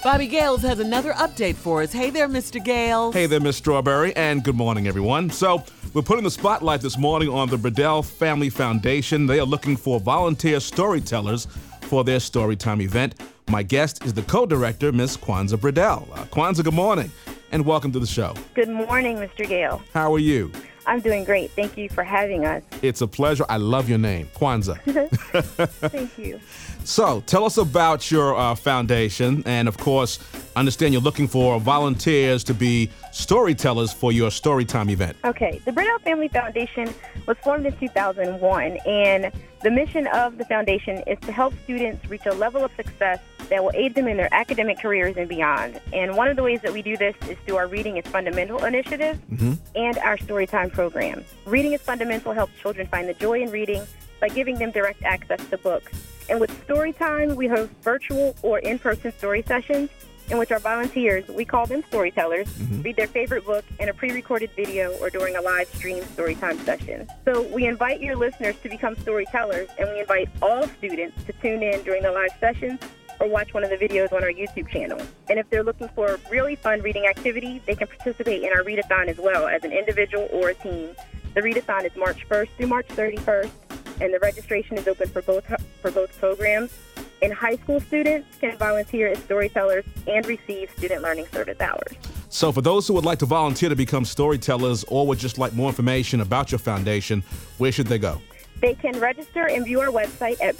Bobby Gales has another update for us. Hey there, Mr. Gales. Hey there, Miss Strawberry, and good morning, everyone. So, we're putting the spotlight this morning on the Burdell Family Foundation. They are looking for volunteer storytellers for their Storytime event. My guest is the co-director, Miss Kwanzaa Burdell. Kwanzaa, good morning, and welcome to the show. Good morning, Mr. Gale. How are you? I'm doing great. Thank you for having us. It's a pleasure. I love your name, Kwanzaa. Thank you. So, tell us about your foundation, and of course, understand you're looking for volunteers to be storytellers for your Storytime event. Okay, the Burdell Family Foundation was formed in 2001, and the mission of the foundation is to help students reach a level of success that will aid them in their academic careers and beyond. And one of the ways that we do this is through our Reading is Fundamental initiative and our Storytime program. Reading is Fundamental helps children find the joy in reading by giving them direct access to books. And with Storytime, we host virtual or in-person story sessions in which our volunteers, we call them storytellers, read their favorite book in a pre-recorded video or during a live stream Storytime session. So we invite your listeners to become storytellers, and we invite all students to tune in during the live sessions or watch one of the videos on our YouTube channel. And if they're looking for a really fun reading activity, they can participate in our readathon as well as an individual or a team. The readathon is March 1st through March 31st, and the registration is open for both programs. And high school students can volunteer as storytellers and receive student learning service hours. So for those who would like to volunteer to become storytellers or would just like more information about your foundation, where should they go? They can register and view our website at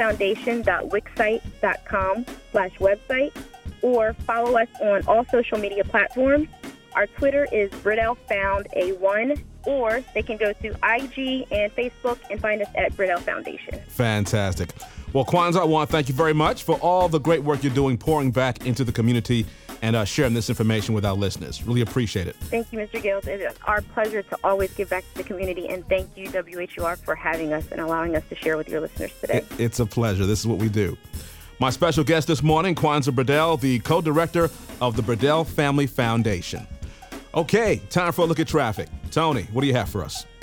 burdellfoundation.wixsite.com/website or follow us on all social media platforms. Our Twitter is BurdellFoundA1, or they can go to IG and Facebook and find us at Burdell Foundation. Fantastic. Well, Kwanzaa, I want to thank you very much for all the great work you're doing, pouring back into the community and sharing this information with our listeners. Really appreciate it. Thank you, Mr. Gales. It is our pleasure to always give back to the community, and thank you, WHUR, for having us and allowing us to share with your listeners today. It's a pleasure. This is what we do. My special guest this morning, Kwanzaa Burdell, the co-director of the Burdell Family Foundation. Okay, time for a look at traffic. Tony, what do you have for us?